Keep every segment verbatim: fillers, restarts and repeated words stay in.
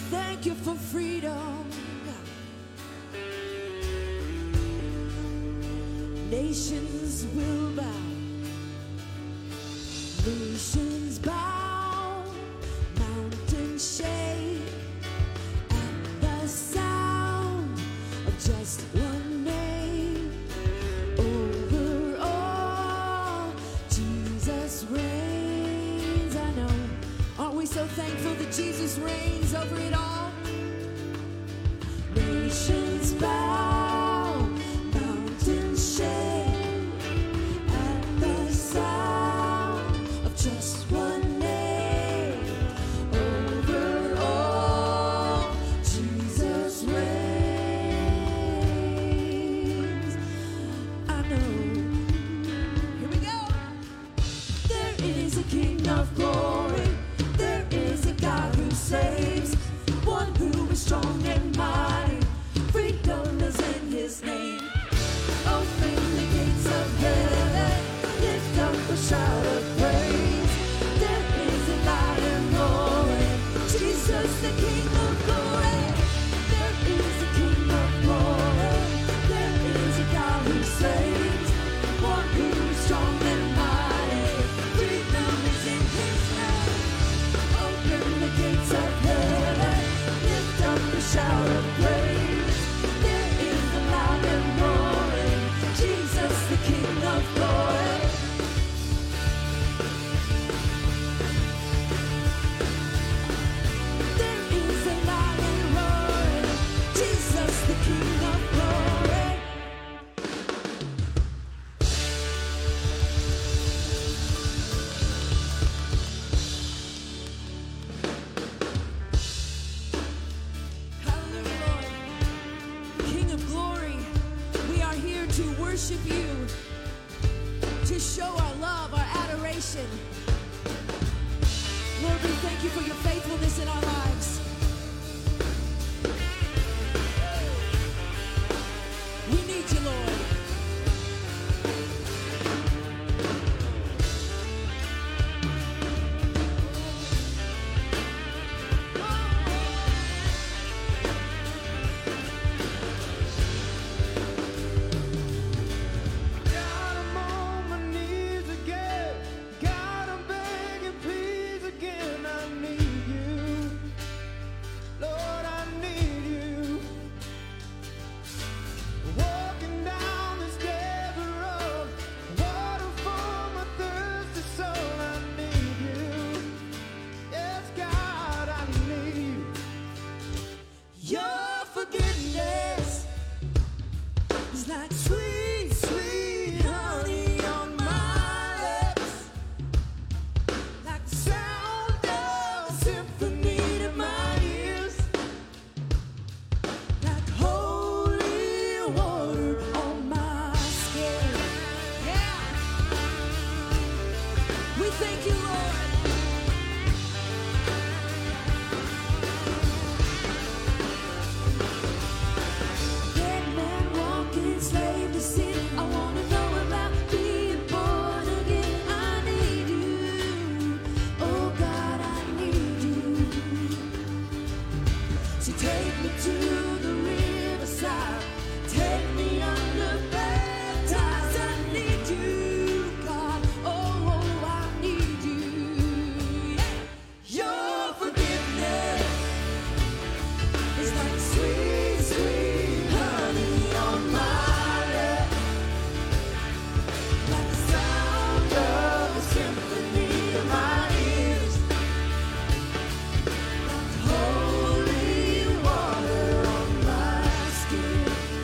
thank you for freedom. Nations will bow. Nations bow. Mountains shake at the sound of just one name. Over all, Jesus reigns. I know. Aren't we so thankful that Jesus reigns over it all? Nations bow, mountains shake at the sound of just one name. Over all, Jesus reigns. I know. Here we go. There is a King of glory. There is a God who saves, one who is strong and mighty. Freedom is in his name. Open the gates of heaven, lift up a shout of praise. There is a lion roaring, Jesus the King of glory. There is a King of glory. There is a God who saves, one who is strong and mighty. Freedom is in his name. Open the gates of heaven, lift up a shout of praise. There is a lion roaring, Jesus the King of glory. There is a lion roaring, Jesus the King of glory. Hallelujah, Lord. King of glory, we are here to worship you, to show our love, our adoration. Lord, we thank you for your faithfulness in our lives. We need you, Lord. God, I'm on my knees again. God, I'm begging, please again. I need you. Lord, I need you. Walking down this desert road, water for my thirsty soul. I need you. Yes, God, I need you. Your forgiveness is like sweet, sweet honey on my lips, like the sound of a symphony to my ears, like holy water on my skin. Yeah, we thank you, Lord. Dead man walking, slave to sin. I wanna know about being born again. I need you. Oh God, I need you. So take me to the riverside. Take me under baptized. I need you, God. Oh, oh, I need you. Your forgiveness is like sweet, sweet honey on my lips, like the sound of a symphony in my ears, like holy water on my skin.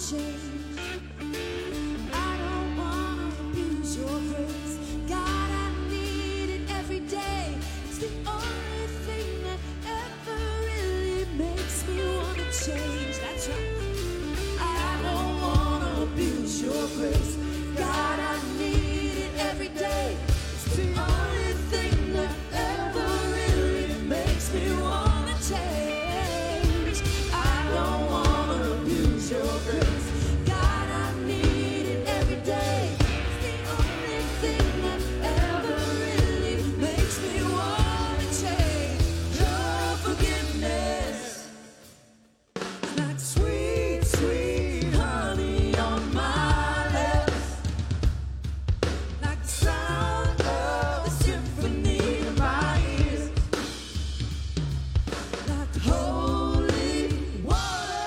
change. I don't wanna abuse your grace. God, I need it every day. It's the only thing that ever really makes me wanna change. That's right. I don't wanna abuse your grace. God, I need it every day. It's the only thing that ever really makes me wanna change. I don't wanna abuse your grace. God, I need it every day. It's the only thing that ever really makes me wanna change. Your forgiveness, like sweet, sweet honey on my lips, like the sound of a symphony in my ears, like holy water.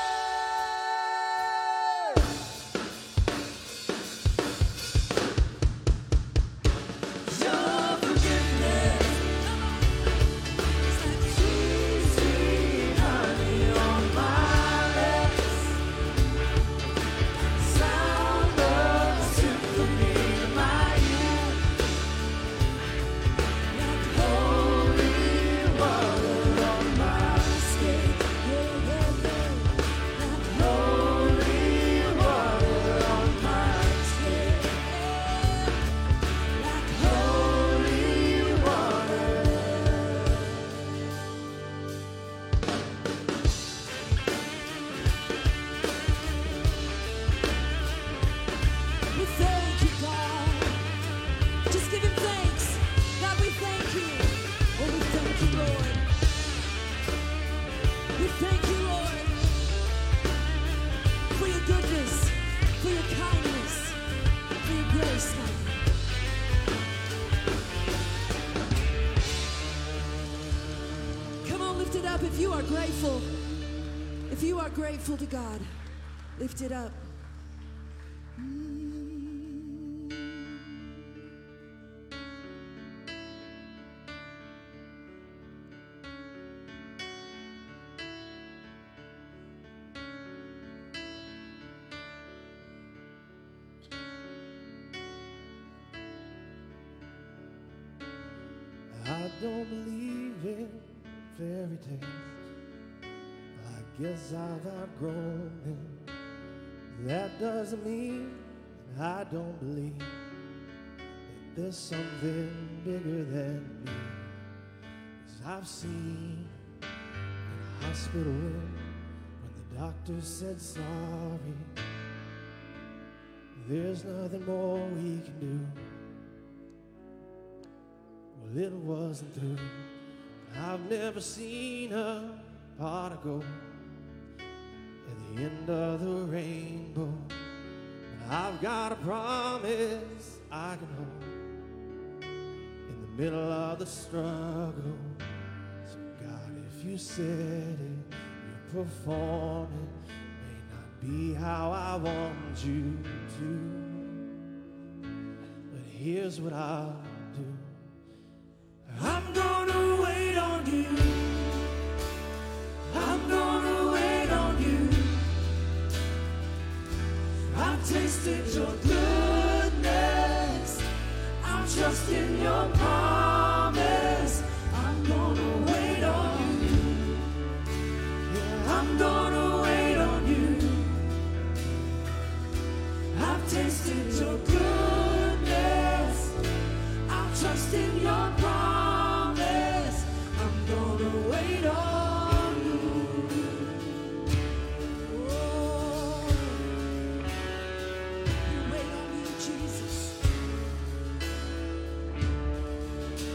Your forgiveness, it's like sweet, sweet honey on my lips, sound of a symphony in my ears, like holy water on my skin. Yeah, yeah, yeah. Like holy water on my skin. Like holy water. We thank you, God. Just give him thanks. God, we thank you. Oh, we thank you, Lord. We thank you, Lord, for your goodness, for your kindness, for your grace, God. Come on, lift it up if you are grateful. If you are grateful to God, lift it up. I don't believe in fairy tales. I guess I've outgrown them. That doesn't mean that I don't believe that there's something bigger than me. 'Cause I've seen in a hospital room when the doctor said sorry, there's nothing more we can do. Well, it wasn't through. I've never seen a pot of gold at the end of the rainbow, but I've got a promise I can hold in the middle of the struggle. So God, if you said it, you perform it. May not be how I want you to, but here's what I'll do. I'm gonna wait on you. I'm gonna wait on you. I've tasted your goodness. I'm trusting your promise. I'm gonna wait on you. Yeah, I'm gonna wait on you. I've tasted your goodness. I'm trusting your promise. I'm gonna wait on you. Oh, we wait on you, Jesus.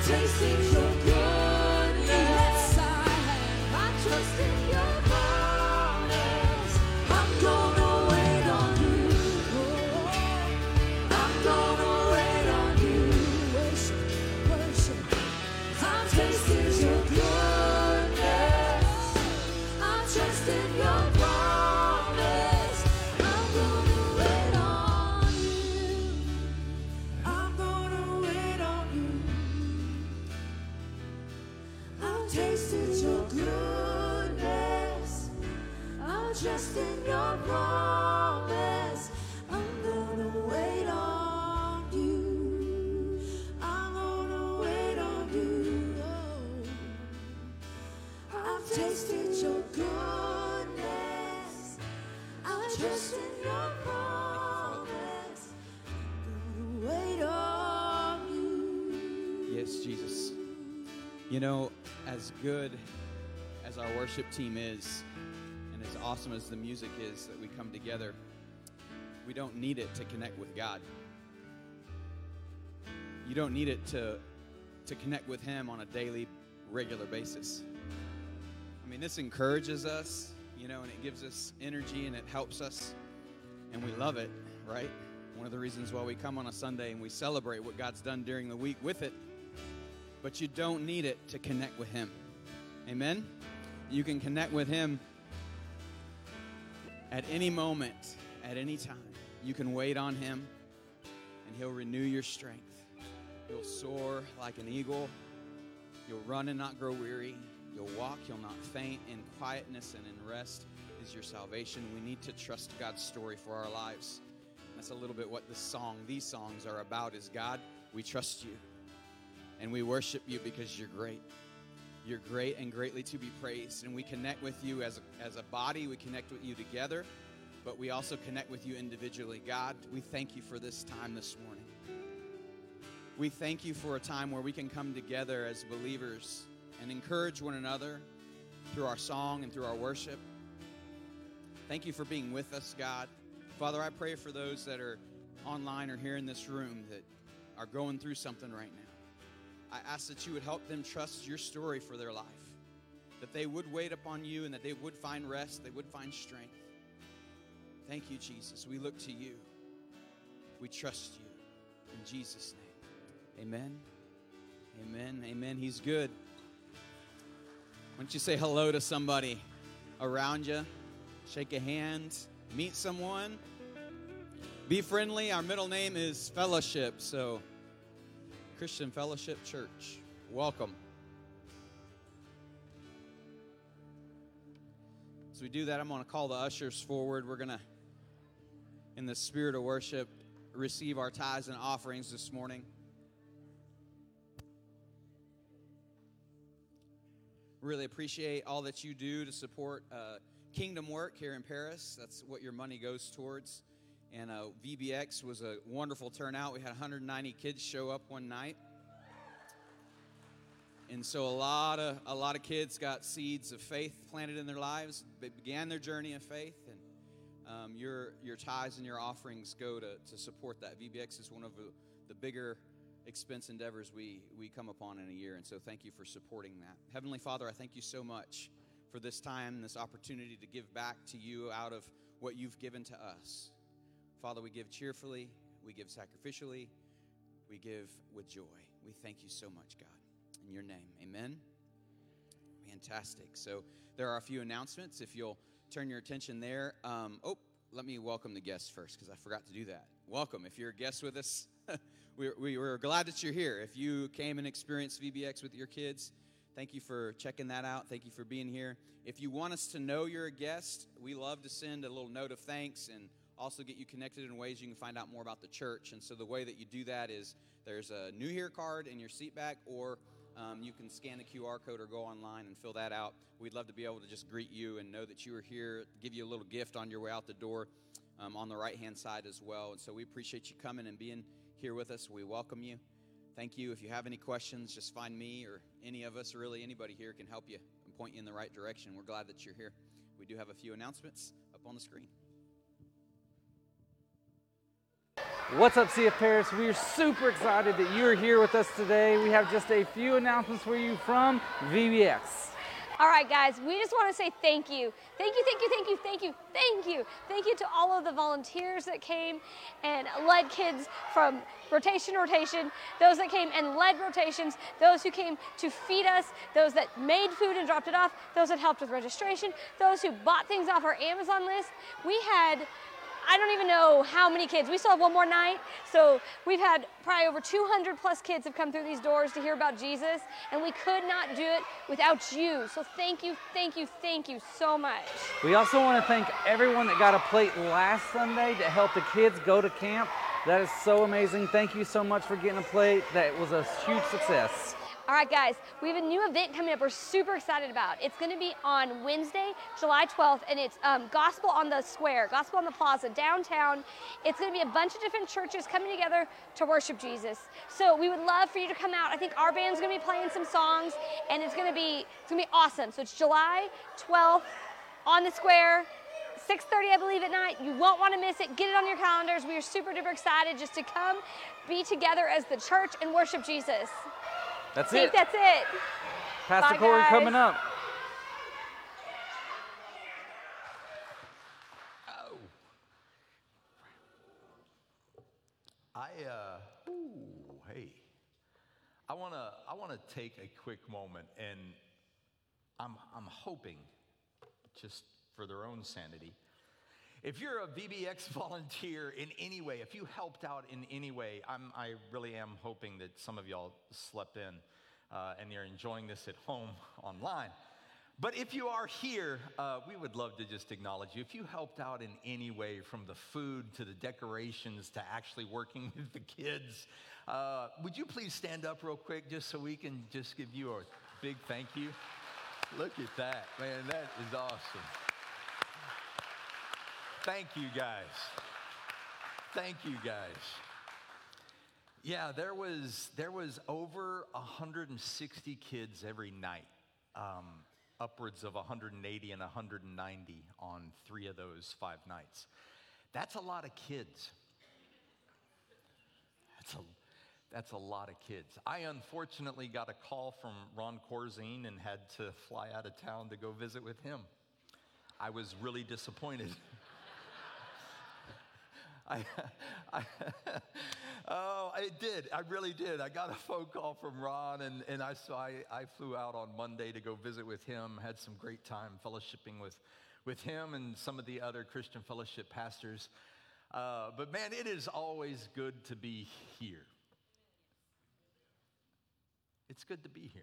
tasted your goodness. Yes, I have. I trust in your promise. I'm gonna wait on you. Oh, I'm gonna wait on you. Worship, worship. I've tasted your goodness. I trust in your promise. I'm gonna wait on you. I'm gonna wait on you. I've tasted your goodness. I'll trust in your promise. I'm gonna wait on you. I'm gonna wait on you. Oh. I've tasted your goodness. I'll trust in your promise. I'm gonna wait on you. Yes, Jesus. You know, as good as our worship team is, and as awesome as the music is that we come together, we don't need it to connect with God. You don't need it to, to connect with Him on a daily, regular basis. I mean, this encourages us, you know, and it gives us energy and it helps us, and we love it, right? One of the reasons why we come on a Sunday and we celebrate what God's done during the week with it. But you don't need it to connect with Him. Amen? You can connect with Him at any moment, at any time. You can wait on Him, and He'll renew your strength. You'll soar like an eagle. You'll run and not grow weary. You'll walk, you'll not faint. In quietness and in rest is your salvation. We need to trust God's story for our lives. That's a little bit what this song, these songs are about, is God, we trust you. And we worship you because you're great. You're great and greatly to be praised. And we connect with you as a, as a body. We connect with you together. But we also connect with you individually. God, we thank you for this time this morning. We thank you for a time where we can come together as believers and encourage one another through our song and through our worship. Thank you for being with us, God. Father, I pray for those that are online or here in this room that are going through something right now. I ask that you would help them trust your story for their life, that they would wait upon you and that they would find rest, they would find strength. Thank you, Jesus. We look to you. We trust you. In Jesus' name, amen, amen, amen. He's good. Why don't you say hello to somebody around you? Shake a hand, meet someone. Be friendly. Our middle name is Fellowship, so Christian Fellowship Church. Welcome. As we do that, I'm going to call the ushers forward. We're going to, in the spirit of worship, receive our tithes and offerings this morning. Really appreciate all that you do to support uh, kingdom work here in Paris. That's what your money goes towards. And uh, V B X was a wonderful turnout. We had one hundred ninety kids show up one night. And so a lot of a lot of kids got seeds of faith planted in their lives. They began their journey of faith. And um, your your tithes and your offerings go to, to support that. V B X is one of the, the bigger expense endeavors we, we come upon in a year. And so thank you for supporting that. Heavenly Father, I thank you so much for this time, this opportunity to give back to you out of what you've given to us. Father, we give cheerfully, we give sacrificially, we give with joy. We thank you so much, God. In your name, amen. Fantastic. So there are a few announcements. If you'll turn your attention there. Um, oh, let me welcome the guests first because I forgot to do that. Welcome. If you're a guest with us, we, we, we're glad that you're here. If you came and experienced V B X with your kids, thank you for checking that out. Thank you for being here. If you want us to know you're a guest, we love to send a little note of thanks and also get you connected in ways you can find out more about the church. And so the way that you do that is there's a New Here card in your seat back, or um, you can scan the Q R code or go online and fill that out. We'd love to be able to just greet you and know that you are here, give you a little gift on your way out the door um, on the right-hand side as well. And so we appreciate you coming and being here with us. We welcome you. Thank you. If you have any questions, just find me or any of us, or really anybody here can help you and point you in the right direction. We're glad that you're here. We do have a few announcements up on the screen. What's up, C F Paris? We are super excited that you are here with us today. We have just a few announcements for you from V B X. All right, guys, we just want to say thank you. Thank you, thank you, thank you, thank you, thank you. Thank you to all of the volunteers that came and led kids from rotation to rotation, those that came and led rotations, those who came to feed us, those that made food and dropped it off, those that helped with registration, those who bought things off our Amazon list. We had, I don't even know how many kids. We still have one more night, so we've had probably over two hundred plus kids have come through these doors to hear about Jesus, and we could not do it without you. So thank you, thank you, thank you so much. We also want to thank everyone that got a plate last Sunday to help the kids go to camp. That is so amazing. Thank you so much for getting a plate. That was a huge success. All right, guys, we have a new event coming up we're super excited about. It's going to be on Wednesday, July twelfth, and it's um, Gospel on the Square, Gospel on the Plaza, downtown. It's going to be a bunch of different churches coming together to worship Jesus. So we would love for you to come out. I think our band's going to be playing some songs, and it's going to be it's going to be awesome. So it's July twelfth on the Square, six thirty, I believe, at night. You won't want to miss it. Get it on your calendars. We are super duper excited just to come be together as the church and worship Jesus. That's I think it. that's it. Pastor Bye, Corey guys. coming up. Oh. I uh ooh, hey. I want to I want to take a quick moment, and I'm I'm hoping, just for their own sanity, if you're a V B X volunteer in any way, if you helped out in any way, I'm, I really am hoping that some of y'all slept in uh, and you're enjoying this at home online. But if you are here, uh, we would love to just acknowledge you. If you helped out in any way, from the food to the decorations to actually working with the kids, uh, would you please stand up real quick just so we can just give you a big thank you? Look at that, man, that is awesome. Thank you, guys. Thank you, guys. Yeah, there was there was over one hundred sixty kids every night, um, upwards of one hundred eighty and one hundred ninety on three of those five nights. That's a lot of kids. That's a that's a lot of kids. I unfortunately got a call from Ron Corzine and had to fly out of town to go visit with him. I was really disappointed. I, I, oh, I did. I really did. I got a phone call from Ron, and, and I, so I, I flew out on Monday to go visit with him, had some great time fellowshipping with, with him and some of the other Christian Fellowship pastors. Uh, but man, it is always good to be here. It's good to be here.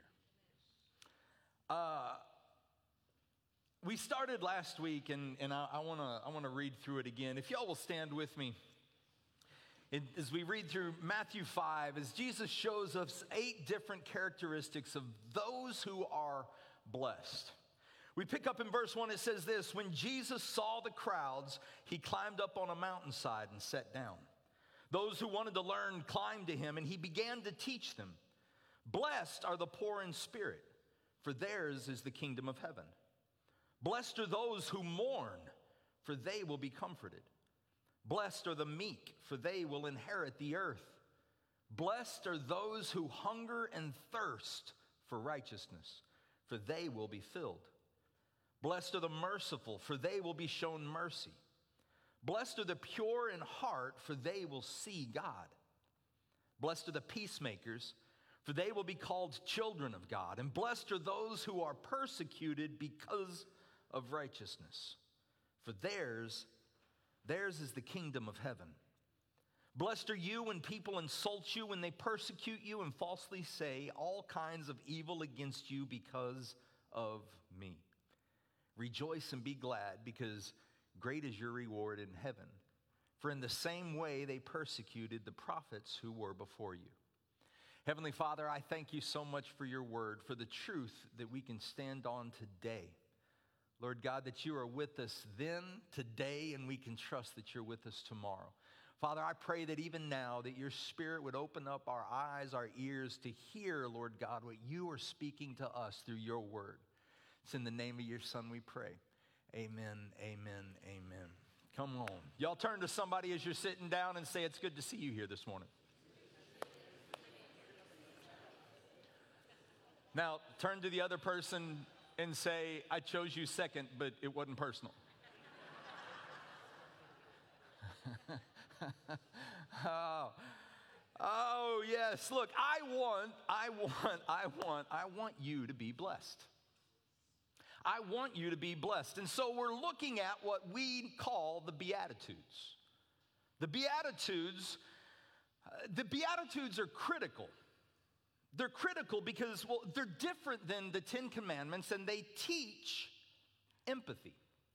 Uh, We started last week, and, and I, I want to I wanna read through it again. If y'all will stand with me, it, as we read through Matthew five, as Jesus shows us eight different characteristics of those who are blessed. We pick up in verse one, it says this: when Jesus saw the crowds, he climbed up on a mountainside and sat down. Those who wanted to learn climbed to him, and he began to teach them. Blessed are the poor in spirit, for theirs is the kingdom of heaven. Blessed are those who mourn, for they will be comforted. Blessed are the meek, for they will inherit the earth. Blessed are those who hunger and thirst for righteousness, for they will be filled. Blessed are the merciful, for they will be shown mercy. Blessed are the pure in heart, for they will see God. Blessed are the peacemakers, for they will be called children of God. And blessed are those who are persecuted because of righteousness, for theirs, theirs is the kingdom of heaven. Blessed are you when people insult you, when they persecute you and falsely say all kinds of evil against you because of me. Rejoice and be glad, because great is your reward in heaven. For in the same way they persecuted the prophets who were before you. Heavenly Father, I thank you so much for your word, for the truth that we can stand on today. Lord God, that you are with us then, today, and we can trust that you're with us tomorrow. Father, I pray that even now that your Spirit would open up our eyes, our ears to hear, Lord God, what you are speaking to us through your word. It's in the name of your Son we pray. Amen, amen, amen. Come on. Y'all turn to somebody as you're sitting down and say, it's good to see you here this morning. Now, turn to the other person and say, I chose you second, but it wasn't personal. oh. oh, yes. Look, I want, I want, I want, I want you to be blessed. I want you to be blessed. And so we're looking at what we call the Beatitudes. The Beatitudes, uh, the Beatitudes are critical. They're critical because, well, they're different than the Ten Commandments, and they teach empathy.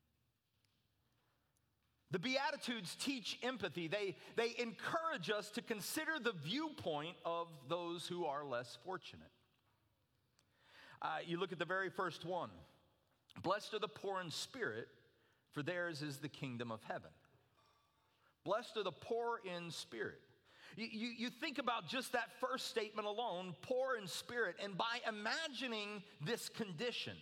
The Beatitudes teach empathy. They, they encourage us to consider the viewpoint of those who are less fortunate. Uh, you look at the very first one. Blessed are the poor in spirit, for theirs is the kingdom of heaven. Blessed are the poor in spirit. You, you, you think about just that first statement alone, poor in spirit, and by imagining this condition,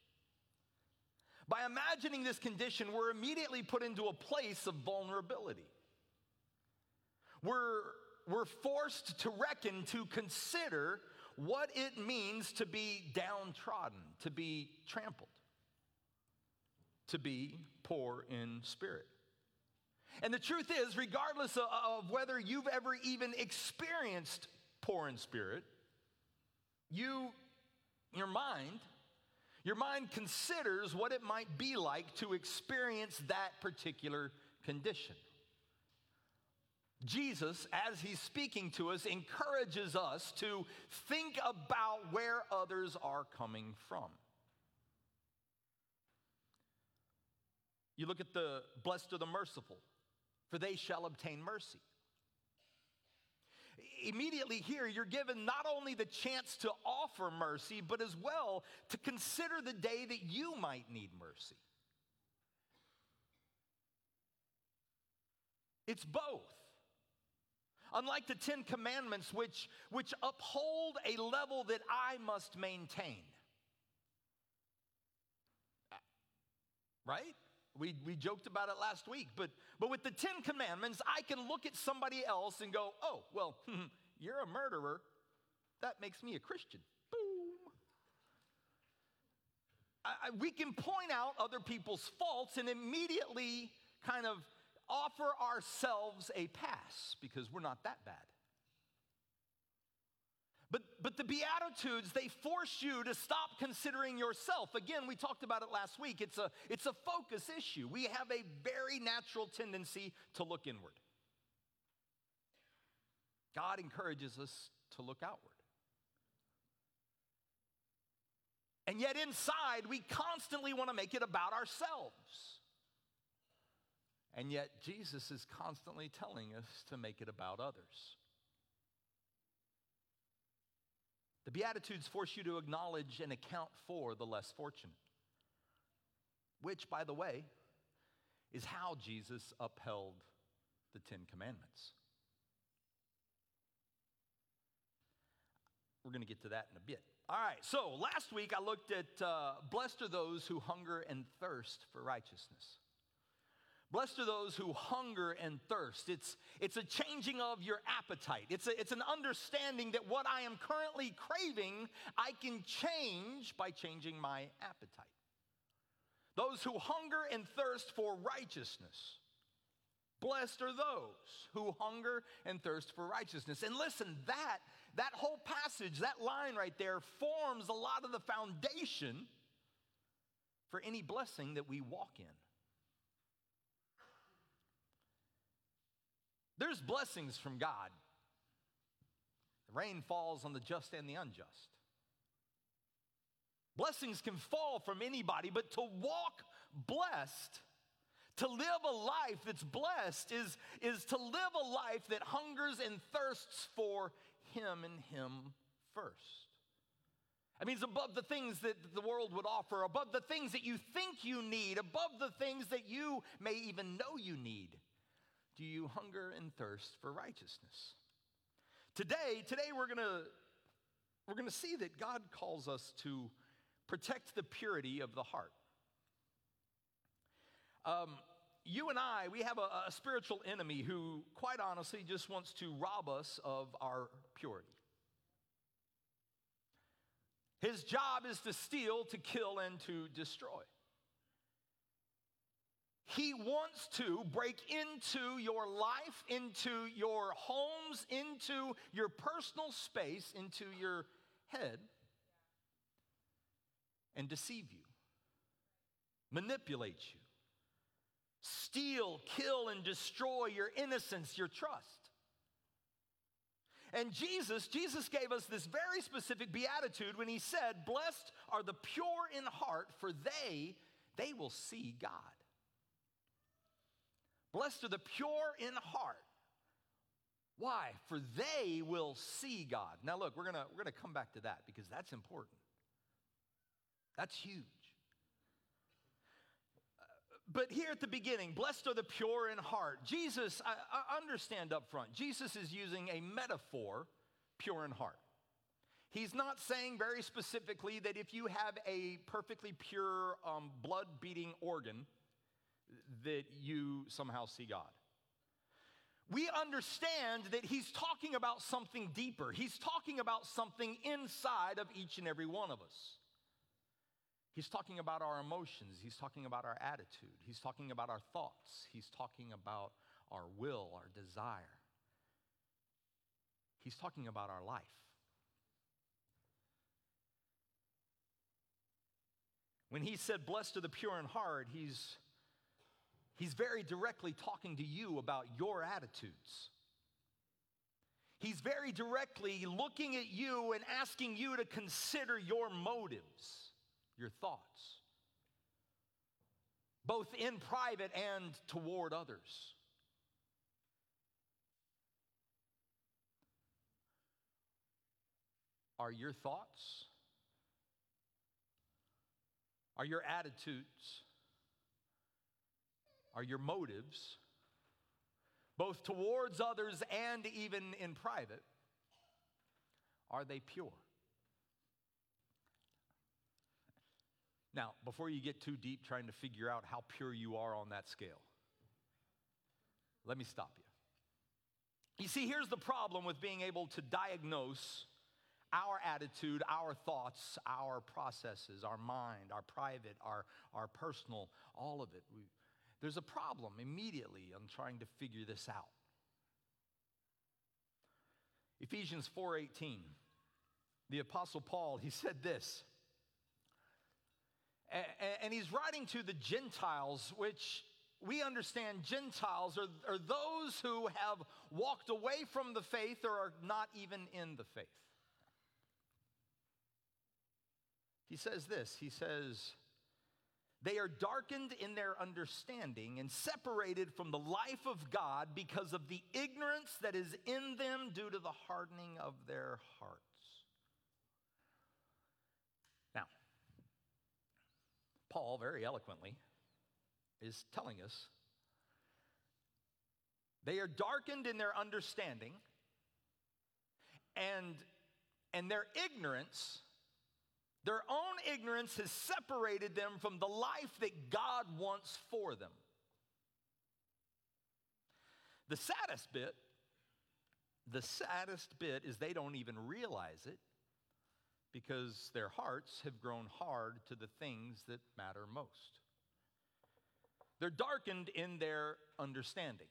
by imagining this condition, we're immediately put into a place of vulnerability. We're, we're forced to reckon, to consider what it means to be downtrodden, to be trampled, to be poor in spirit. And the truth is, regardless of, of whether you've ever even experienced poor in spirit, you, your mind, your mind considers what it might be like to experience that particular condition. Jesus, as he's speaking to us, encourages us to think about where others are coming from. You look at the blessed are the merciful, for they shall obtain mercy. Immediately here, you're given not only the chance to offer mercy, but as well to consider the day that you might need mercy. It's both. Unlike the Ten Commandments, which, which uphold a level that I must maintain. Right? We, we joked about it last week, but, but with the Ten Commandments, I can look at somebody else and go, oh, well, you're a murderer. That makes me a Christian. Boom. I, I, we can point out other people's faults and immediately kind of offer ourselves a pass because we're not that bad. But, but the Beatitudes, they force you to stop considering yourself. Again, we talked about it last week. It's a, it's a focus issue. We have a very natural tendency to look inward. God encourages us to look outward. And yet inside, we constantly want to make it about ourselves. And yet Jesus is constantly telling us to make it about others. The Beatitudes force you to acknowledge and account for the less fortunate, which, by the way, is how Jesus upheld the Ten Commandments. We're going to get to that in a bit. All right, so last week I looked at uh, blessed are those who hunger and thirst for righteousness. Blessed are those who hunger and thirst. It's, it's a changing of your appetite. It's, a, it's an understanding that what I am currently craving, I can change by changing my appetite. Those who hunger and thirst for righteousness. Blessed are those who hunger and thirst for righteousness. And listen, that, that whole passage, that line right there, forms a lot of the foundation for any blessing that we walk in. There's blessings from God. The rain falls on the just and the unjust. Blessings can fall from anybody, but to walk blessed, to live a life that's blessed is, is to live a life that hungers and thirsts for Him and Him first. That means above the things that the world would offer, above the things that you think you need, above the things that you may even know you need. Do you hunger and thirst for righteousness? Today, today we're gonna we're gonna see that God calls us to protect the purity of the heart. Um, you and I, we have a, a spiritual enemy who, quite honestly, just wants to rob us of our purity. His job is to steal, to kill, and to destroy. He wants to break into your life, into your homes, into your personal space, into your head, and deceive you, manipulate you, steal, kill, and destroy your innocence, your trust. And Jesus, Jesus gave us this very specific beatitude when he said, blessed are the pure in heart, for they, they will see God. Blessed are the pure in heart. Why? For they will see God. Now look, we're gonna, we're gonna come back to that because that's important. That's huge. But here at the beginning, blessed are the pure in heart. Jesus, I, I understand up front, Jesus is using a metaphor, pure in heart. He's not saying very specifically that if you have a perfectly pure um, blood-beating organ, that you somehow see God. We understand that he's talking about something deeper. He's talking about something inside of each and every one of us. He's talking about our emotions. He's talking about our attitude. He's talking about our thoughts. He's talking about our will, our desire. He's talking about our life. When he said, blessed are the pure in heart, he's, he's very directly talking to you about your attitudes. He's very directly looking at you and asking you to consider your motives. Your thoughts, both in private and toward others. Are your thoughts, are your attitudes, are your motives, both towards others and even in private, are they pure? Now, before you get too deep trying to figure out how pure you are on that scale, let me stop you. You see, here's the problem with being able to diagnose our attitude, our thoughts, our processes, our mind, our private, our, our personal, all of it. We, there's a problem immediately on trying to figure this out. Ephesians four eighteen, the Apostle Paul, he said this, and he's writing to the Gentiles, which we understand Gentiles are, are those who have walked away from the faith or are not even in the faith. He says this, he says, they are darkened in their understanding and separated from the life of God because of the ignorance that is in them due to the hardening of their hearts. Now, Paul, very eloquently, is telling us they are darkened in their understanding, and, and their ignorance, their own ignorance has separated them from the life that God wants for them. The saddest bit, the saddest bit is they don't even realize it, because their hearts have grown hard to the things that matter most. They're darkened in their understanding.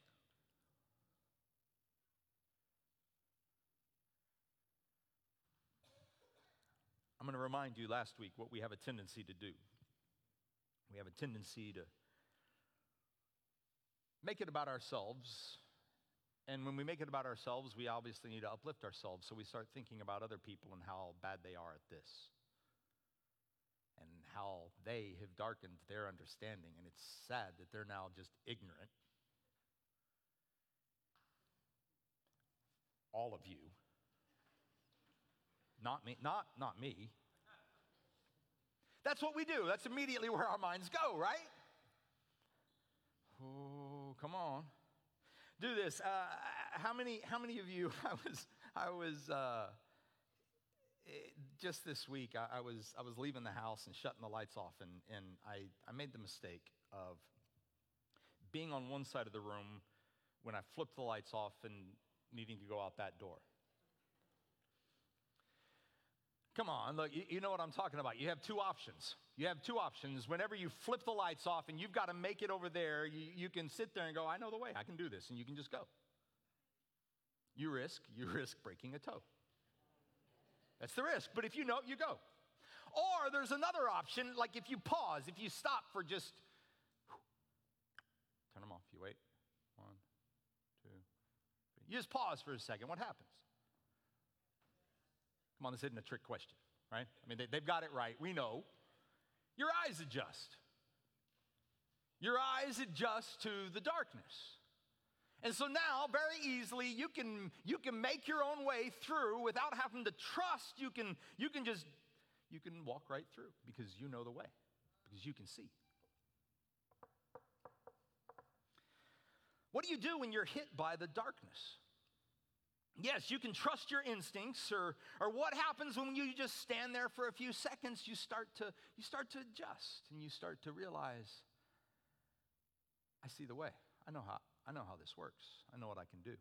I'm going to remind you last week what we have a tendency to do. We have a tendency to make it about ourselves. And when we make it about ourselves, we obviously need to uplift ourselves. So we start thinking about other people and how bad they are at this, and how they have darkened their understanding. And it's sad that they're now just ignorant. All of you. Not me, not, not me. That's what we do. That's immediately where our minds go, right? Oh, come on. Do this. Uh, how many? How many of you? I was. I was. Uh, just this week. I, I was. I was leaving the house and shutting the lights off, and and I I made the mistake of being on one side of the room when I flipped the lights off and needing to go out that door. Come on, look, you, you know what I'm talking about. You have two options. You have two options. Whenever you flip the lights off and you've got to make it over there, you, you can sit there and go, I know the way, I can do this, and you can just go. You risk, you risk breaking a toe. That's the risk, but if you know, you go. Or there's another option, like if you pause, if you stop for just, turn them off, you wait, one, two, three. You just pause for a second, what happens? Come on, this isn't a trick question, right? I mean, they, they've got it right, we know. Your eyes adjust. Your eyes adjust to the darkness. And so now, very easily, you can, you can make your own way through without having to trust. You can, you can just, you can walk right through because you know the way, because you can see. What do you do when you're hit by the darkness? Yes, you can trust your instincts, or, or what happens when you just stand there for a few seconds? You start to, you start to adjust, and you start to realize, I see the way. I know how. I know how this works. I know what I can do.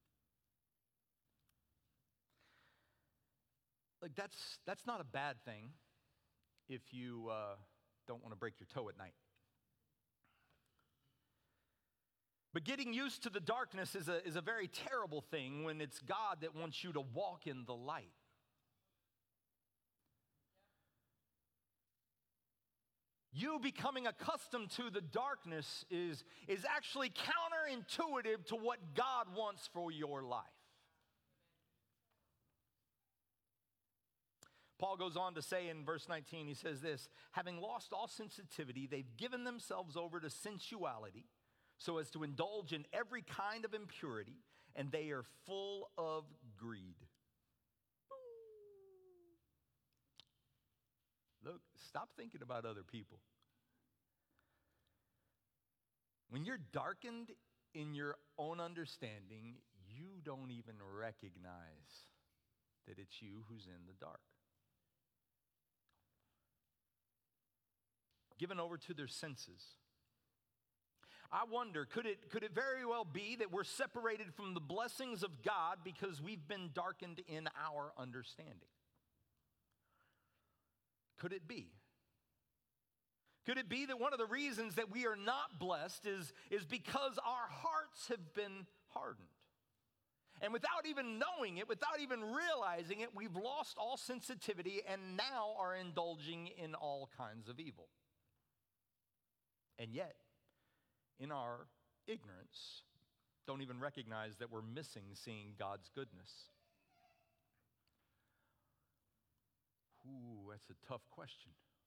Like that's that's not a bad thing if you uh, don't want to break your toe at night. But getting used to the darkness is a, is a very terrible thing when it's God that wants you to walk in the light. You becoming accustomed to the darkness is, is actually counterintuitive to what God wants for your life. Paul goes on to say in verse nineteen, he says this, having lost all sensitivity, they've given themselves over to sensuality so as to indulge in every kind of impurity, and they are full of greed. Look, stop thinking about other people. When you're darkened in your own understanding, you don't even recognize that it's you who's in the dark. Given over to their senses. I wonder, could it, could it very well be that we're separated from the blessings of God because we've been darkened in our understanding? Could it be? Could it be that one of the reasons that we are not blessed is, is because our hearts have been hardened? And without even knowing it, without even realizing it, we've lost all sensitivity and now are indulging in all kinds of evil. And yet, in our ignorance, don't even recognize that we're missing seeing God's goodness. Ooh, that's a tough question.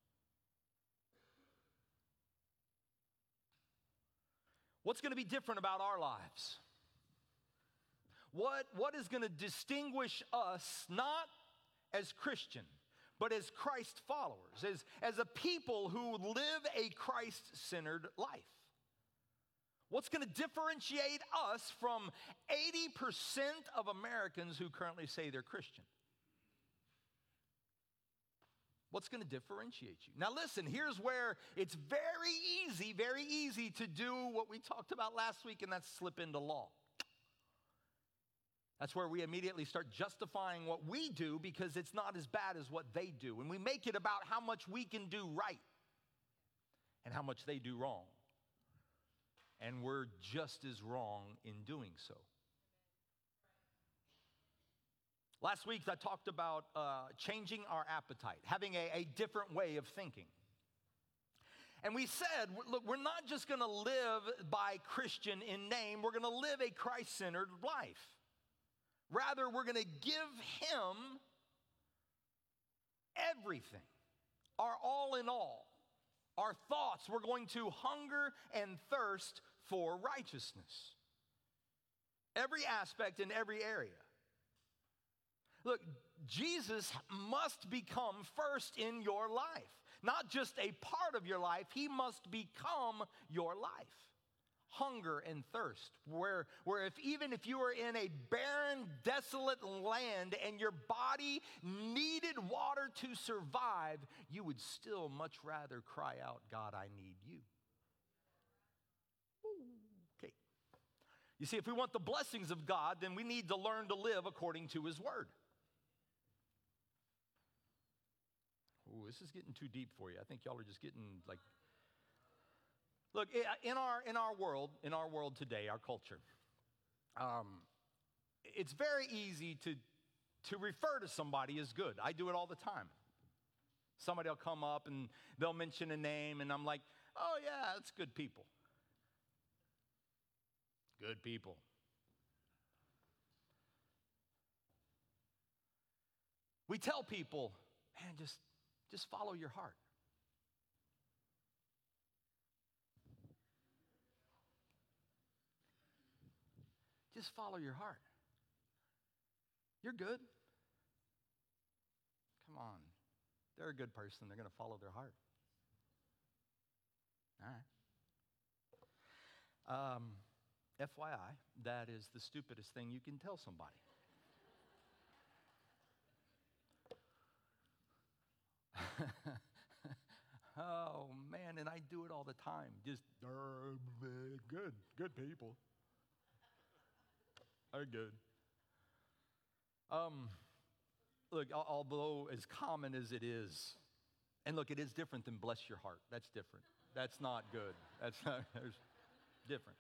What's going to be different about our lives? What, what is going to distinguish us, not as Christian, but as Christ followers, as, as a people who live a Christ-centered life? What's going to differentiate us from eighty percent of Americans who currently say they're Christian? What's going to differentiate you? Now listen, here's where it's very easy, very easy to do what we talked about last week, and that's slip into law. That's where we immediately start justifying what we do because it's not as bad as what they do. And we make it about how much we can do right and how much they do wrong. And we're just as wrong in doing so. Last week I talked about uh, changing our appetite, having a, a different way of thinking. And we said, look, we're not just going to live by Christian in name, we're going to live a Christ-centered life. Rather, we're going to give him everything, our all in all. Our thoughts, we're going to hunger and thirst for righteousness. Every aspect in every area. Look, Jesus must become first in your life. Not just a part of your life, he must become your life. Hunger and thirst, where, where if even if you were in a barren, desolate land and your body needed water to survive, you would still much rather cry out, God, I need you. Ooh. You see, if we want the blessings of God, then we need to learn to live according to his word. Ooh, this is getting too deep for you. I think y'all are just getting like, look, in our, in our world, in our world today, our culture, um, it's very easy to, to refer to somebody as good. I do it all the time. Somebody will come up and they'll mention a name, and I'm like, oh yeah, that's good people. Good people. We tell people, man, just, just follow your heart. Just follow your heart. You're good. Come on. They're a good person. They're going to follow their heart. All right. Um, F Y I, that is the stupidest thing you can tell somebody. Oh, man, and I do it all the time. Just, uh, good, good people. Are good. Um, look, although as common as it is, and look, it is different than bless your heart. That's different. That's not good. That's not, there's different.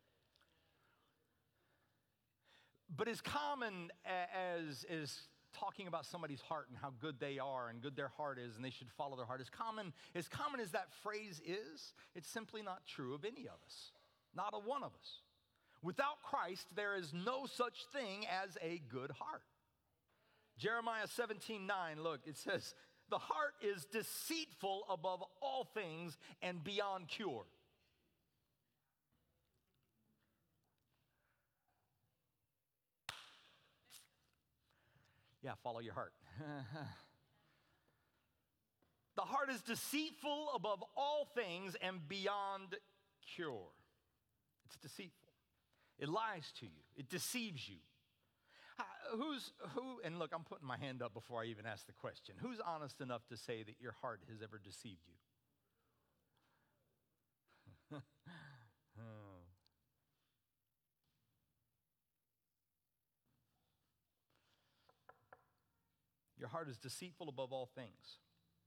But as common as, as talking about somebody's heart and how good they are and good their heart is and they should follow their heart, as common, as common as that phrase is, it's simply not true of any of us. Not a one of us. Without Christ, there is no such thing as a good heart. Jeremiah seventeen nine, look, it says, the heart is deceitful above all things and beyond cure. Yeah, follow your heart. The heart is deceitful above all things and beyond cure. It's deceitful. It lies to you. It deceives you. Uh, who's, who, and look, I'm putting my hand up before I even ask the question. Who's honest enough to say that your heart has ever deceived you? Oh. Your heart is deceitful above all things.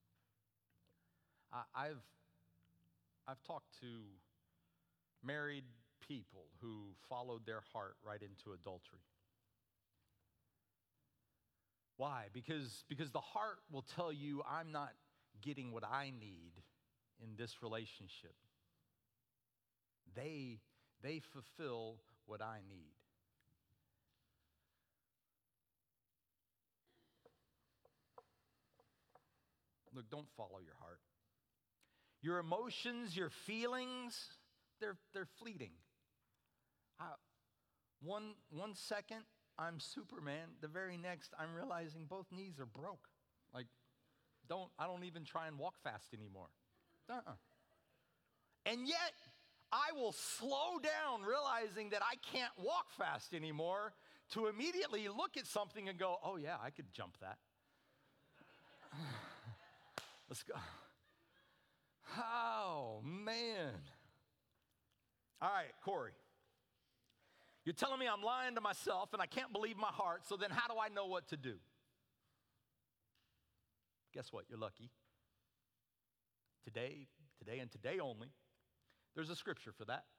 I, I've, I've talked to married people who followed their heart right into adultery. Why? Because, because the heart will tell you, I'm not getting what I need in this relationship. They, they fulfill what I need. Look, don't follow your heart. Your emotions, your feelings, they're, they're fleeting. I, one, one second, I'm Superman. The very next, I'm realizing both knees are broke. Like, don't, I don't even try and walk fast anymore. Uh-uh. And yet, I will slow down realizing that I can't walk fast anymore to immediately look at something and go, oh yeah, I could jump that. Let's go. Oh, man. All right, Corey. You're telling me I'm lying to myself and I can't believe my heart, so then how do I know what to do? Guess what? You're lucky. Today, today and today only, there's a scripture for that.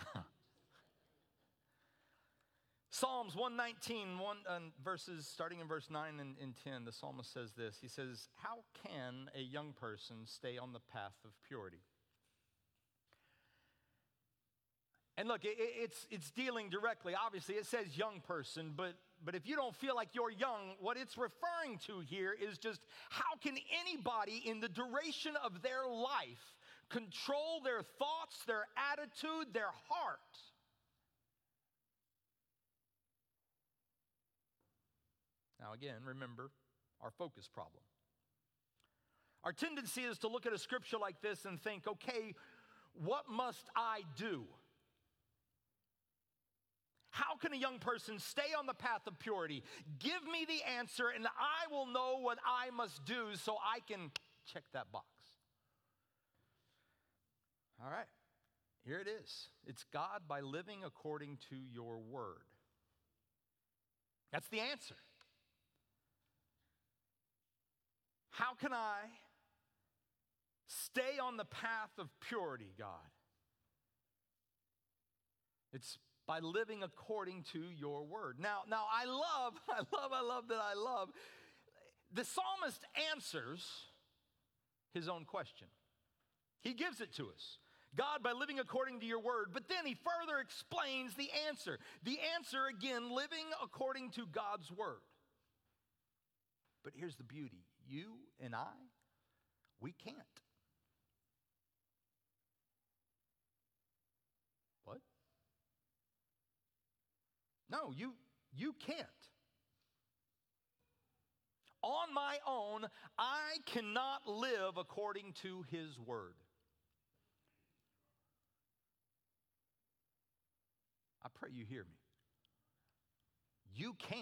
Psalms one nineteen, one, uh, verses starting in verse nine and, and ten, the psalmist says this. He says, how can a young person stay on the path of purity? And look, it, it's, it's dealing directly. Obviously, it says young person, but, but if you don't feel like you're young, what it's referring to here is just how can anybody in the duration of their life control their thoughts, their attitude, their heart? Now again, remember our focus problem. Our tendency is to look at a scripture like this and think, okay, what must I do? How can a young person stay on the path of purity? Give me the answer and I will know what I must do so I can check that box. All right. Here it is. It's God by living according to your word. That's the answer. How can I stay on the path of purity, God? It's by living according to your word. Now, now I love, I love, I love that I love. The psalmist answers his own question. He gives it to us. God, by living according to your word. But then he further explains the answer. The answer, again, living according to God's word. But here's the beauty. You and I, we can't. What? No, you, you can't. On my own, I cannot live according to his word. I pray you hear me. You can't.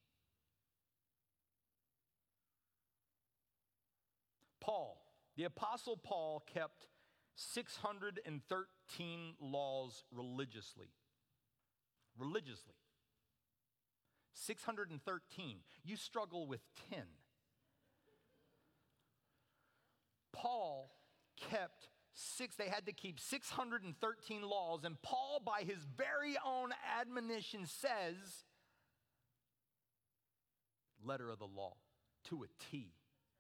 Paul, the Apostle Paul, kept six hundred thirteen laws religiously. Religiously. six hundred thirteen. You struggle with ten. Paul kept six, they had to keep six hundred thirteen laws, and Paul, by his very own admonition, says, letter of the law, to a T.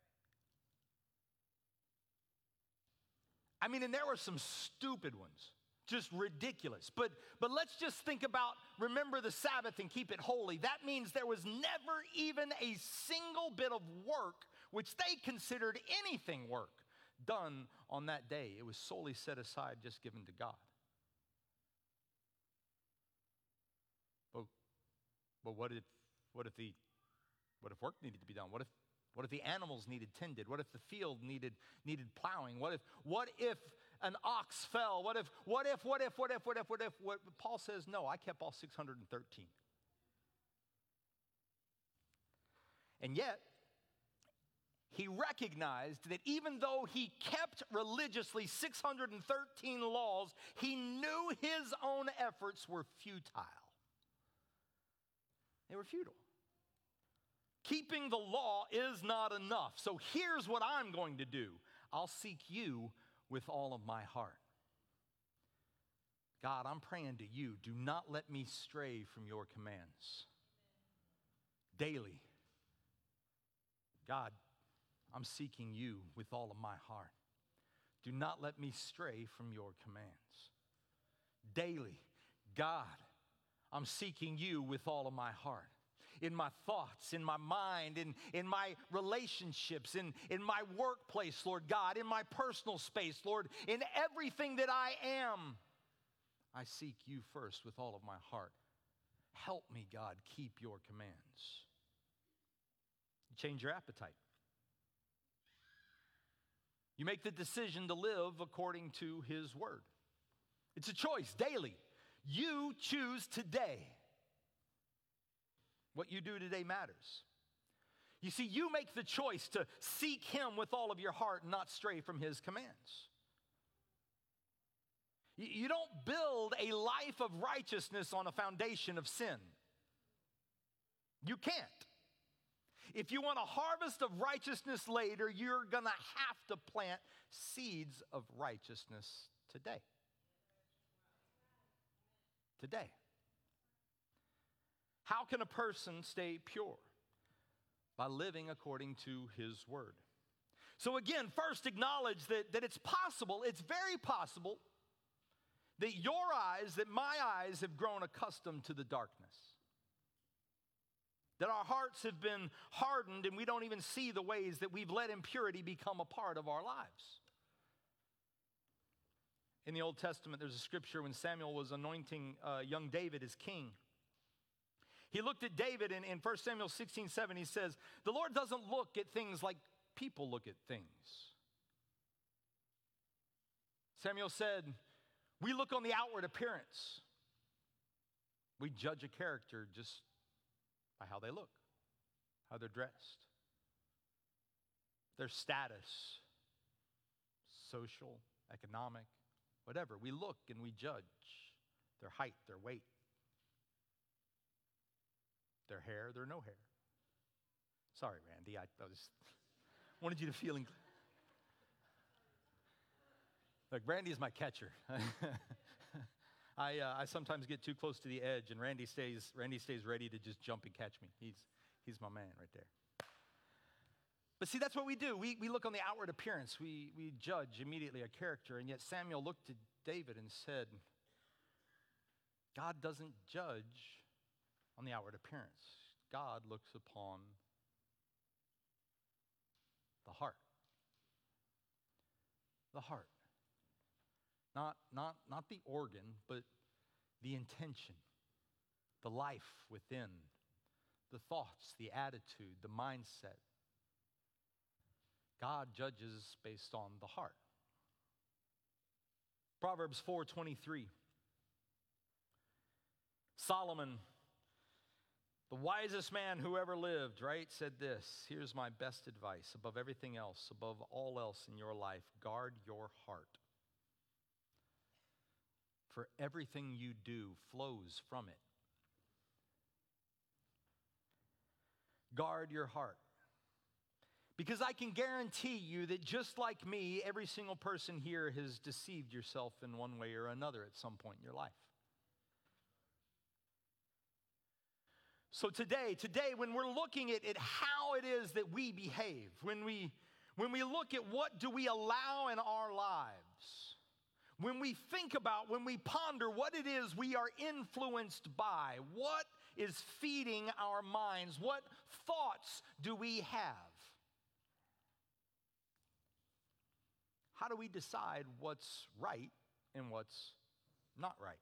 I mean, and there were some stupid ones, just ridiculous. But, but let's just think about, remember the Sabbath and keep it holy. That means there was never even a single bit of work, which they considered anything work, done on that day. It was solely set aside, just given to God. But, but what if, what if the, what if work needed to be done? What if, what if the animals needed tended? What if the field needed, needed plowing? What if, what if an ox fell? What if, what if, what if, what if, what if, what if? What, Paul says, no, I kept all six hundred thirteen. And yet, he recognized that even though he kept religiously six hundred thirteen laws, he knew his own efforts were futile. They were futile. Keeping the law is not enough. So here's what I'm going to do. I'll seek you with all of my heart. God, I'm praying to you. Do not let me stray from your commands. Daily. God, I'm seeking you with all of my heart. Do not let me stray from your commands. Daily, God, I'm seeking you with all of my heart. In my thoughts, in my mind, in, in my relationships, in, in my workplace, Lord God, in my personal space, Lord, in everything that I am, I seek you first with all of my heart. Help me, God, keep your commands. Change your appetite. You make the decision to live according to his word. It's a choice daily. You choose today. What you do today matters. You see, you make the choice to seek him with all of your heart and not stray from his commands. You don't build a life of righteousness on a foundation of sin. You can't. If you want a harvest of righteousness later, you're going to have to plant seeds of righteousness today. Today. How can a person stay pure? By living according to his word. So again, first acknowledge that, that it's possible, it's very possible, that your eyes, that my eyes have grown accustomed to the darkness. That our hearts have been hardened and we don't even see the ways that we've let impurity become a part of our lives. In the Old Testament, there's a scripture when Samuel was anointing uh, young David as king. He looked at David in, in First Samuel sixteen seven. He says, the Lord doesn't look at things like people look at things. Samuel said, we look on the outward appearance. We judge a character just by how they look, how they're dressed, their status, social, economic, whatever. We look and we judge their height, their weight, their hair, their no hair. Sorry, Randy, I, I was wanted you to feel included. Look, Randy is my catcher. I, uh, I sometimes get too close to the edge, and Randy stays, Randy stays ready to just jump and catch me. He's, he's my man right there. But see, that's what we do. We, we look on the outward appearance. We, we judge immediately a character, and yet Samuel looked to David and said, God doesn't judge on the outward appearance. God looks upon the heart. The heart. Not, not, not the organ, but the intention, the life within, the thoughts, the attitude, the mindset. God judges based on the heart. Proverbs four twenty-three. Solomon, the wisest man who ever lived, right, said this, here's my best advice. Above everything else, above all else in your life, guard your heart. For everything you do flows from it. Guard your heart. Because I can guarantee you that just like me, every single person here has deceived yourself in one way or another at some point in your life. So today, today when we're looking at, at how it is that we behave, when we, when we look at what do we allow in our lives, when we think about, when we ponder what it is we are influenced by, what is feeding our minds, what thoughts do we have? How do we decide what's right and what's not right?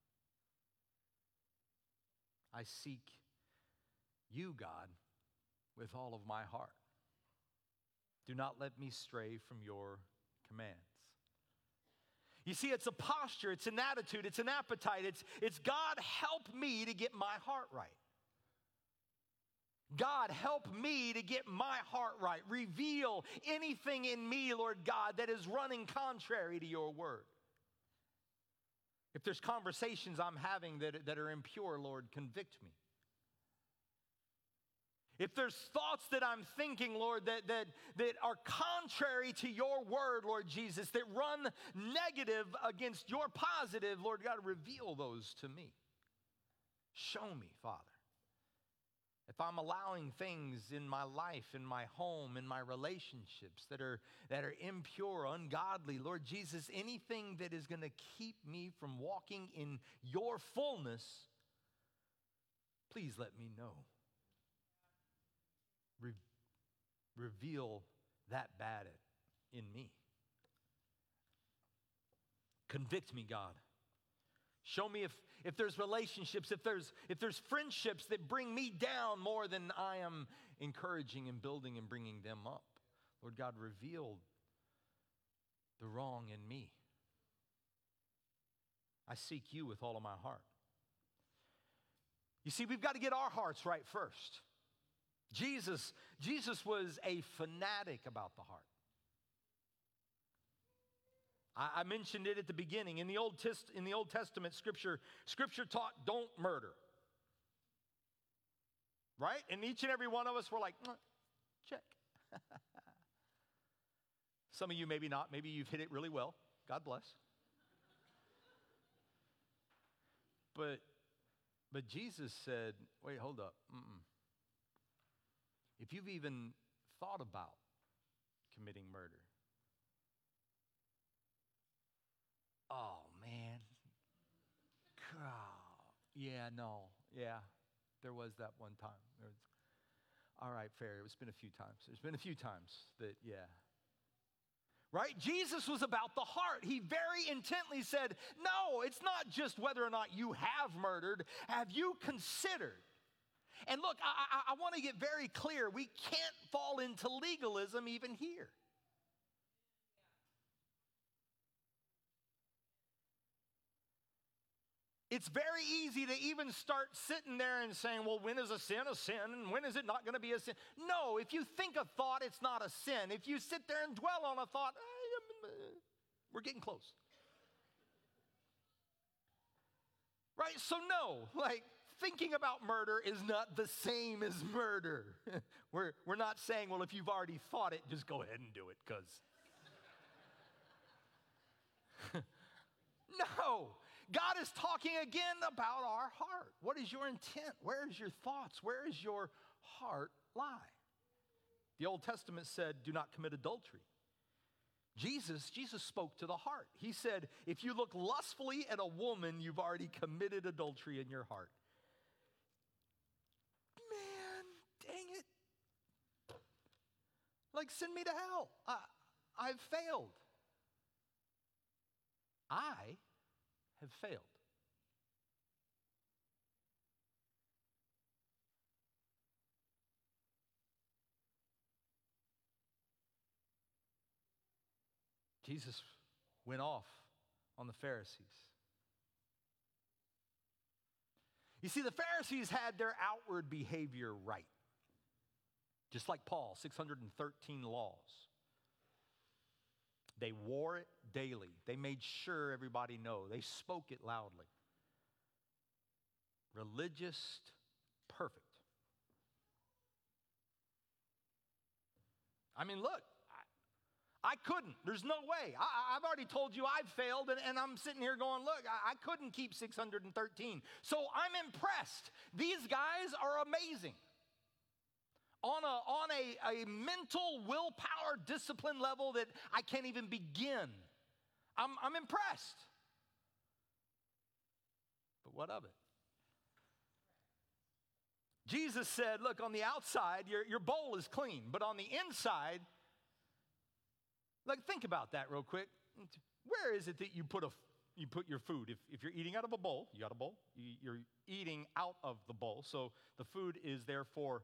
I seek you, God, with all of my heart. Do not let me stray from your commands. You see, it's a posture, it's an attitude, it's an appetite. It's, it's God, help me to get my heart right. God, help me to get my heart right. Reveal anything in me, Lord God, that is running contrary to your word. If there's conversations I'm having that, that are impure, Lord, convict me. If there's thoughts that I'm thinking, Lord, that, that, that are contrary to your word, Lord Jesus, that run negative against your positive, Lord God, reveal those to me. Show me, Father. If I'm allowing things in my life, in my home, in my relationships that are, that are impure, ungodly, Lord Jesus, anything that is going to keep me from walking in your fullness, please let me know. Re- reveal that bad in me. Convict me, God. Show me if, if there's relationships, if there's, if there's friendships that bring me down more than I am encouraging and building and bringing them up. Lord God, reveal the wrong in me. I seek you with all of my heart. You see, we've got to get our hearts right first. Jesus, Jesus was a fanatic about the heart. I, I mentioned it at the beginning. In the Old, Test, in the Old Testament, Scripture, Scripture taught don't murder. Right? And each and every one of us were like, mm, check. Some of you maybe not. Maybe you've hit it really well. God bless. But, but Jesus said, wait, hold up. Mm-mm. If you've even thought about committing murder, oh, man. God. Yeah, no. Yeah, there was that one time. There was, all right, fair. It's been a few times. There's been a few times that, yeah. Right? Jesus was about the heart. He very intently said, no, it's not just whether or not you have murdered. Have you considered? And look, I, I, I want to get very clear. We can't fall into legalism even here. It's very easy to even start sitting there and saying, well, when is a sin a sin and when is it not going to be a sin? No, if you think a thought, it's not a sin. If you sit there and dwell on a thought, we're getting close. Right? So no, like thinking about murder is not the same as murder. we're, we're not saying, well, if you've already thought it, just go ahead and do it, because. No. God is talking again about our heart. What is your intent? Where is your thoughts? Where is your heart lie? The Old Testament said, do not commit adultery. Jesus, Jesus spoke to the heart. He said, if you look lustfully at a woman, you've already committed adultery in your heart. Man, dang it. Like, send me to hell. I, I've failed. I have failed. Jesus went off on the Pharisees. You see, the Pharisees had their outward behavior right. Just like Paul, six hundred thirteen laws. They wore it daily. They made sure everybody know. They spoke it loudly. Religious, perfect. I mean, look, I, I couldn't. There's no way. I, I've already told you I've failed, and, and I'm sitting here going, look, I, I couldn't keep six hundred thirteen. So I'm impressed. These guys are amazing. On a, on a, a mental willpower discipline level that I can't even begin. I'm, I'm impressed. But what of it? Jesus said, look, on the outside, your, your bowl is clean, but on the inside, like, think about that real quick. Where is it that you put a you put your food? If, if you're eating out of a bowl, you got a bowl, you, you're eating out of the bowl, so the food is therefore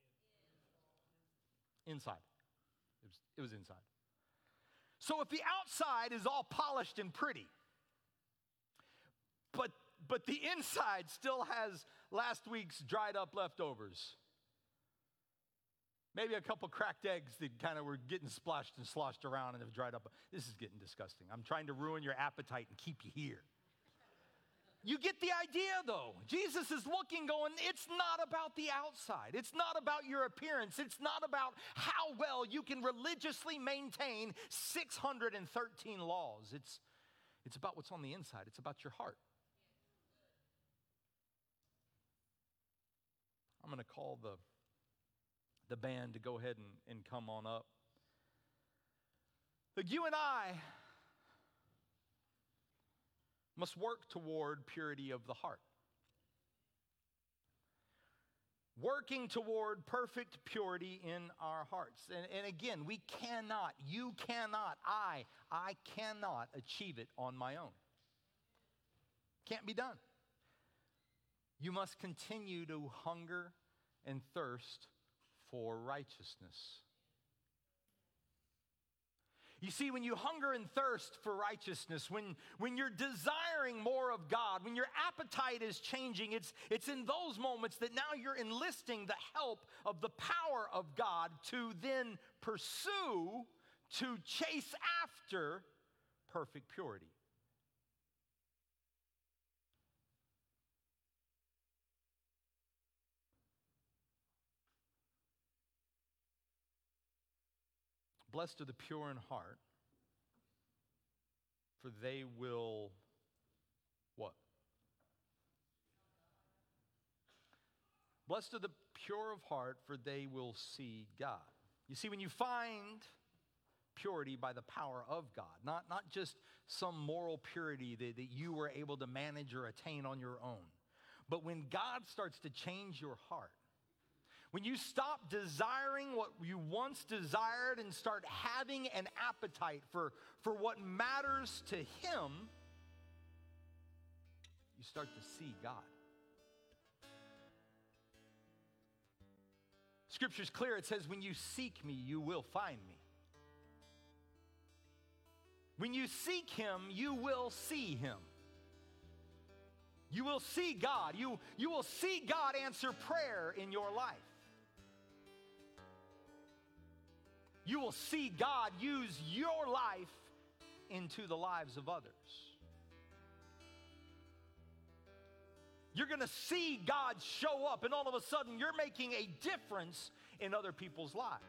inside. It was, it was inside. So if the outside is all polished and pretty, but but the inside still has last week's dried up leftovers, maybe a couple cracked eggs that kind of were getting splashed and sloshed around and have dried up. This is getting disgusting. I'm trying to ruin your appetite and keep you here. You get the idea, though. Jesus is looking, going, it's not about the outside. It's not about your appearance. It's not about how well you can religiously maintain six hundred thirteen laws. It's, it's about what's on the inside. It's about your heart. I'm going to call the, the band to go ahead and, and come on up. But you and I must work toward purity of the heart. Working toward perfect purity in our hearts. And, and again, we cannot, you cannot, I, I cannot achieve it on my own. Can't be done. You must continue to hunger and thirst for righteousness. You see, when you hunger and thirst for righteousness, when, when you're desiring more of God, when your appetite is changing, it's, it's in those moments that now you're enlisting the help of the power of God to then pursue, to chase after perfect purity. Blessed are the pure in heart, for they will, what? Blessed are the pure of heart, for they will see God. You see, when you find purity by the power of God, not, not just some moral purity that, that you were able to manage or attain on your own, but when God starts to change your heart, when you stop desiring what you once desired and start having an appetite for, for what matters to Him, you start to see God. Scripture's clear. It says, when you seek me, you will find me. When you seek Him, you will see Him. You will see God. You, you will see God answer prayer in your life. You will see God use your life into the lives of others. You're going to see God show up, and all of a sudden you're making a difference in other people's lives.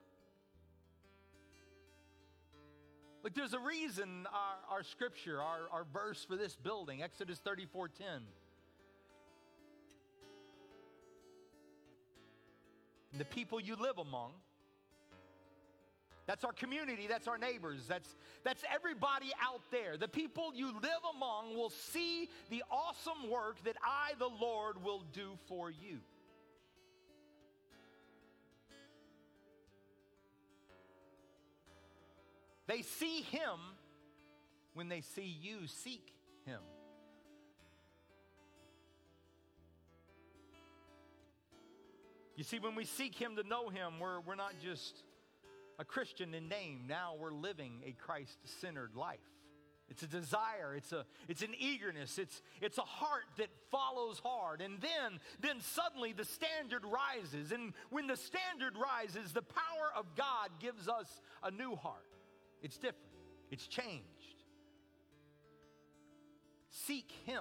Look, there's a reason our, our scripture, our, our verse for this building, Exodus thirty-four ten. The people you live among, that's our community, that's our neighbors, that's, that's everybody out there. The people you live among will see the awesome work that I, the Lord, will do for you. They see him when they see you seek him. You see, when we seek him to know him, we're, we're not just a Christian in name. Now we're living a Christ-centered life. It's a desire. It's a it's an eagerness. It's it's a heart that follows hard. And then then suddenly the standard rises. And when the standard rises, the power of God gives us a new heart. It's different. It's changed. Seek him.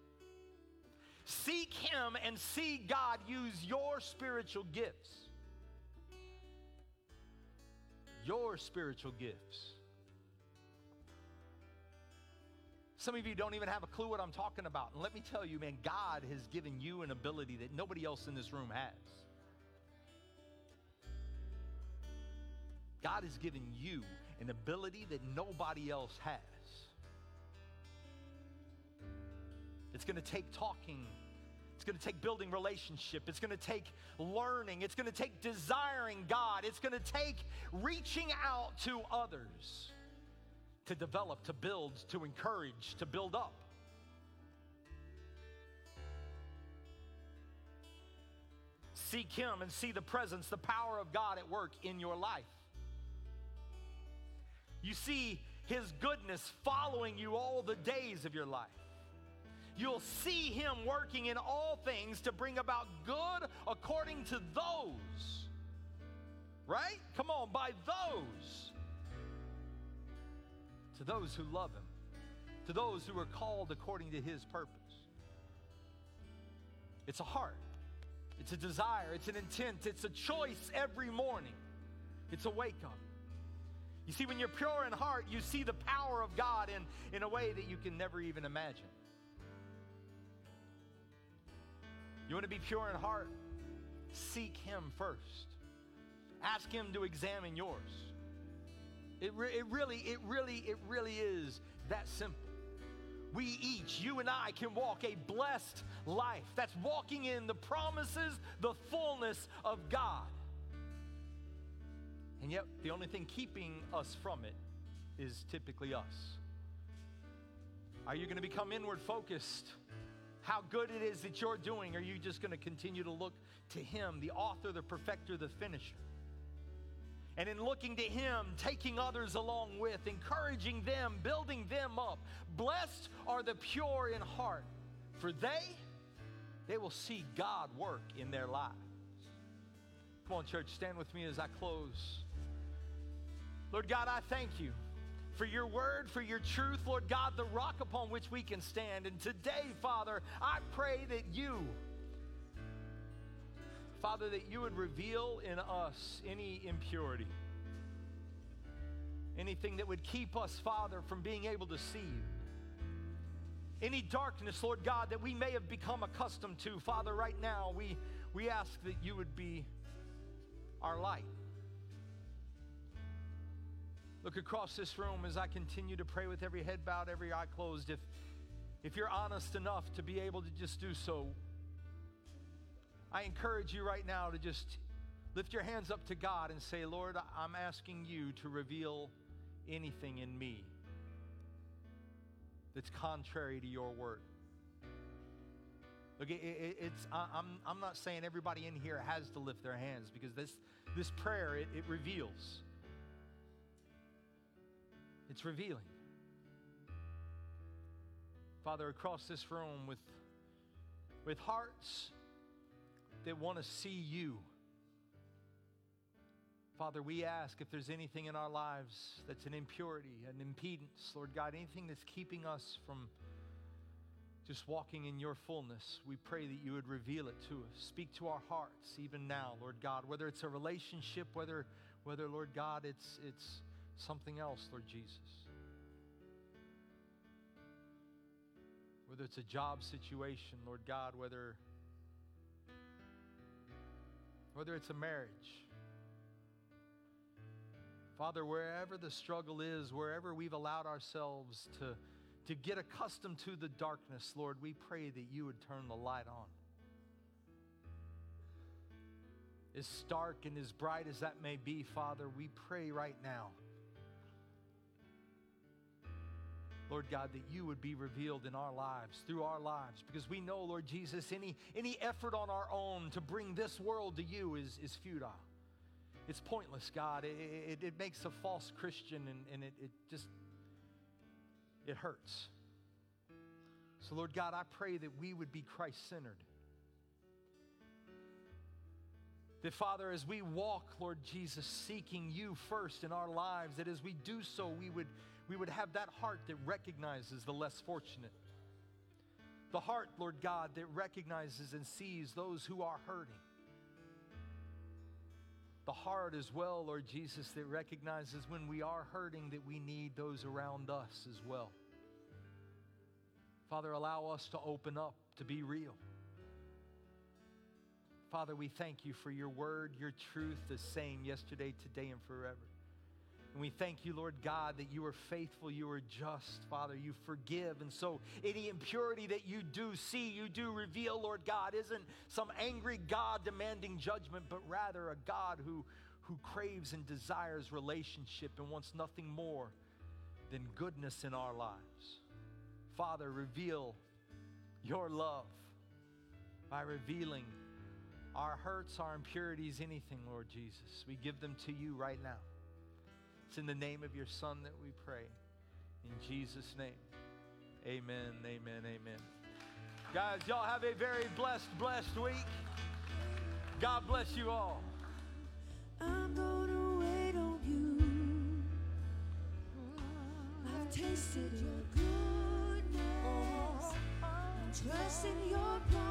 Seek him and see God use your spiritual gifts. Your spiritual gifts. Some of you don't even have a clue what I'm talking about. And let me tell you, man, God has given you an ability that nobody else in this room has. God has given you an ability that nobody else has. It's going to take talking. It's going to take building relationship. It's going to take learning. It's going to take desiring God. It's going to take reaching out to others to develop, to build, to encourage, to build up. Seek him and see the presence, the power of God at work in your life. You see his goodness following you all the days of your life. You'll see him working in all things to bring about good according to those. Right? Come on, by those. To those who love him. To those who are called according to his purpose. It's a heart. It's a desire. It's an intent. It's a choice every morning. It's a wake up. You see, when you're pure in heart, you see the power of God in, in a way that you can never even imagine. You want to be pure in heart? Seek him first. Ask him to examine yours. It, re- it really, it really, it really is that simple. We each, you and I, can walk a blessed life. That's walking in the promises, the fullness of God. And yet, the only thing keeping us from it is typically us. Are you going to become inward focused? How good it is that you're doing? Are you just going to continue to look to him, the author, the perfecter, the finisher? And in looking to him, taking others along with, encouraging them, building them up. Blessed are the pure in heart, for they, they will see God work in their lives. Come on, church, stand with me as I close. Lord God, I thank you for your word, for your truth, Lord God, the rock upon which we can stand. And today, Father, I pray that you, Father, that you would reveal in us any impurity, anything that would keep us, Father, from being able to see you. Any darkness, Lord God, that we may have become accustomed to, Father, right now, we, we ask that you would be our light. Look across this room as I continue to pray with every head bowed, every eye closed. If, if you're honest enough to be able to just do so, I encourage you right now to just lift your hands up to God and say, Lord, I'm asking you to reveal anything in me that's contrary to your word. Look, it, it, it's, I'm, I'm not saying everybody in here has to lift their hands, because this, this prayer, it, it reveals. It's revealing. Father, across this room with, with hearts that want to see you, Father, we ask if there's anything in our lives that's an impurity, an impedance, Lord God, anything that's keeping us from just walking in your fullness. We pray that you would reveal it to us. Speak to our hearts even now, Lord God, whether it's a relationship, whether, whether Lord God, it's, it's something else, Lord Jesus. Whether it's a job situation, Lord God, whether, whether it's a marriage. Father, wherever the struggle is, wherever we've allowed ourselves to To get accustomed to the darkness, Lord, we pray that you would turn the light on. As stark and as bright as that may be, Father, we pray right now, Lord God, that you would be revealed in our lives, through our lives, because we know, Lord Jesus, any, any effort on our own to bring this world to you is, is futile. It's pointless, God. It, it, it makes a false Christian, and, and it, it just... it hurts. So, Lord God, I pray that we would be Christ-centered. That, Father, as we walk, Lord Jesus, seeking you first in our lives, that as we do so, we would, we would have that heart that recognizes the less fortunate. The heart, Lord God, that recognizes and sees those who are hurting. The heart as well, Lord Jesus, that recognizes when we are hurting that we need those around us as well. Father, allow us to open up, to be real. Father, we thank you for your word, your truth, the same yesterday, today, and forever. And we thank you, Lord God, that you are faithful, you are just. Father, you forgive. And so any impurity that you do see, you do reveal, Lord God, isn't some angry God demanding judgment, but rather a God who, who craves and desires relationship and wants nothing more than goodness in our lives. Father, reveal your love by revealing our hurts, our impurities, anything, Lord Jesus. We give them to you right now. It's in the name of your Son that we pray. In Jesus' name, amen, amen, amen. Guys, y'all have a very blessed, blessed week. God bless you all. I'm gonna wait on you. I've tasted your goodness. I'm trusting your promise.